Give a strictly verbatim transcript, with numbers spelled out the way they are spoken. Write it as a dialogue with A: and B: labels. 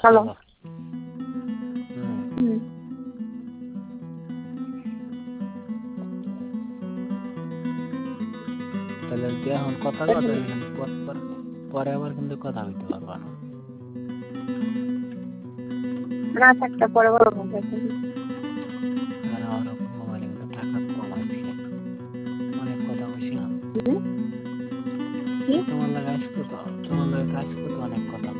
A: Hello.
B: Hello. হুম।
A: হুম।
B: তাহলে তুই এখন কথা কও, তাহলে কিন্তু পর পর পরে আবার কিন্তু কথা কইতে পারবা না।
A: না থাকতে পরে বড় হবে।
B: আর আমার মোবাইলে কিন্তু টাকা কম আছে, অনেক কথা কইছি না।
A: কি?
B: তোমার লাগে আজকে তো তোমার লাগে আজকে তো অনেক কথা